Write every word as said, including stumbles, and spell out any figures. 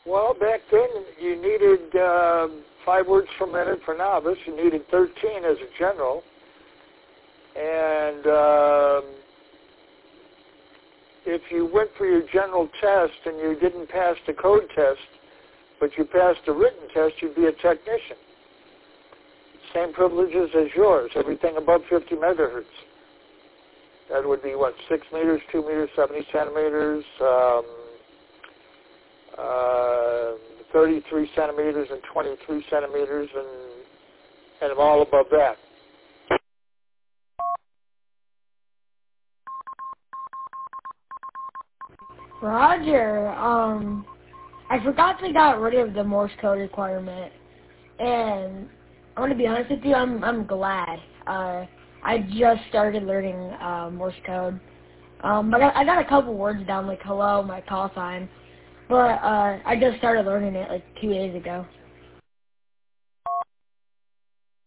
Well, back then you needed uh, five words per minute for novice. You needed thirteen as a general. And um, if you went for your general test and you didn't pass the code test, but you passed the written test, you'd be a technician. Same privileges as yours, everything above fifty megahertz. That would be, what, six meters, two meters, seventy centimeters, um, uh, thirty-three centimeters and twenty-three centimeters, and, and all above that. Roger, um, I forgot they got rid of the Morse code requirement, and I want to be honest with you, I'm I'm glad. Uh, I just started learning uh, Morse code, um, but I, I got a couple words down, like hello, my call sign, but uh, I just started learning it like two days ago.